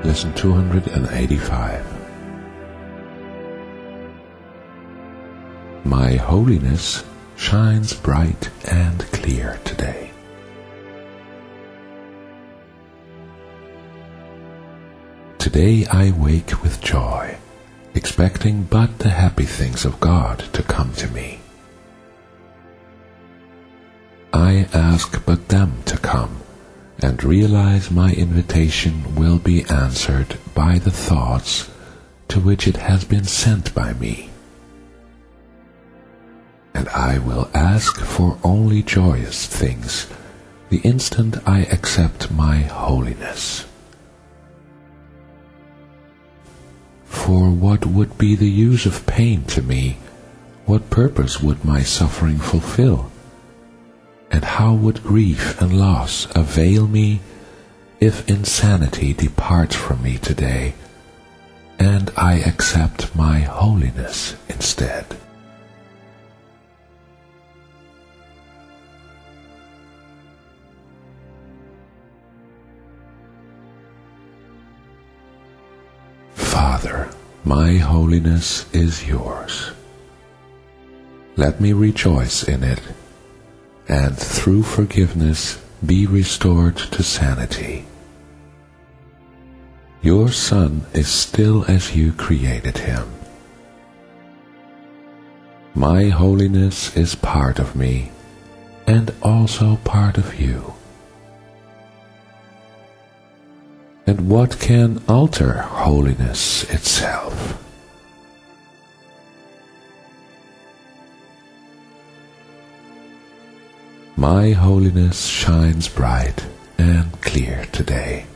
Lesson 285. My holiness shines bright and clear today. Today I wake with joy, expecting but the happy things of God to come to me. I ask but them to come, and realize my invitation will be answered by the thoughts to which it has been sent by me. And I will ask for only joyous things the instant I accept my holiness. For what would be the use of pain to me? What purpose would my suffering fulfill? And how would grief and loss avail me if insanity departs from me today, and I accept my holiness instead? Father, my holiness is yours. Let me rejoice in it, and through forgiveness be restored to sanity. Your Son is still as you created him. My holiness is part of me, and also part of you. And what can alter holiness itself? My holiness shines bright and clear today.